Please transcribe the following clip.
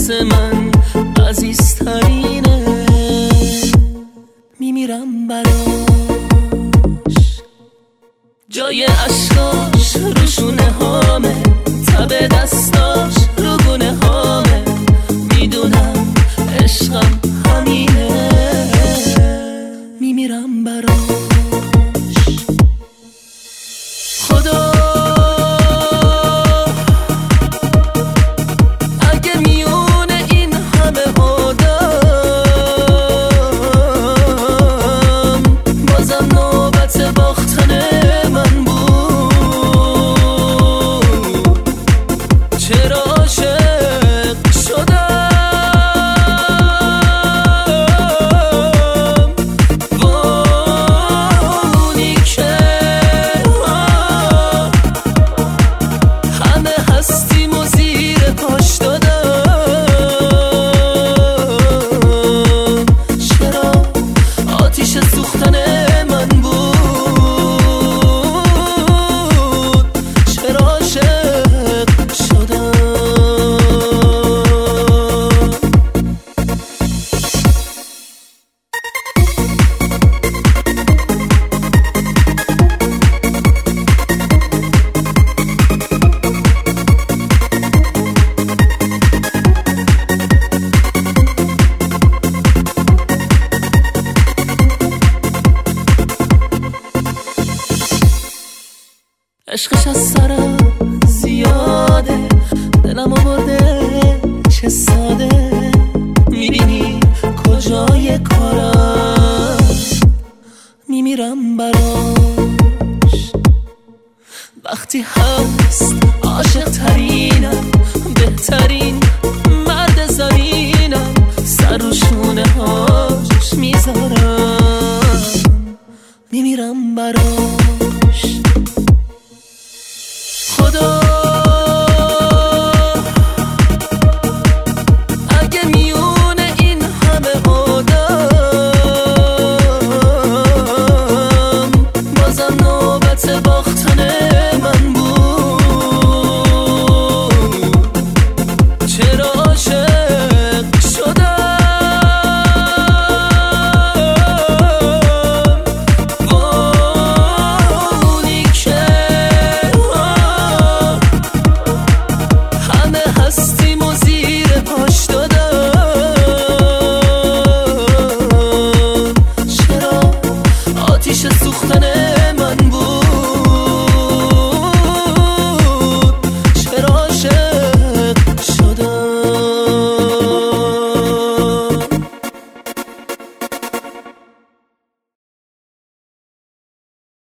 واسه من عزیزترینه، میمیرم براش. جای عشقاش رو شونه هامه، تب دستاش رو گونه هامه، میدونم عشقم همینه، میمیرم براش. خدا اگه میونه این همه آدم، بازم نوبت باختن من بود. چرا عاشق شدم وانی که همه هستیم و زیر پاش دادم. چرا آتیش سوختن من بود، چرا عاشق شدم. عشقش از سرم زیاده، دلم آورده چه ساده، میبینی کجای کارم، میمیرم براش. وقتی هست عاشق ترینم، بهترین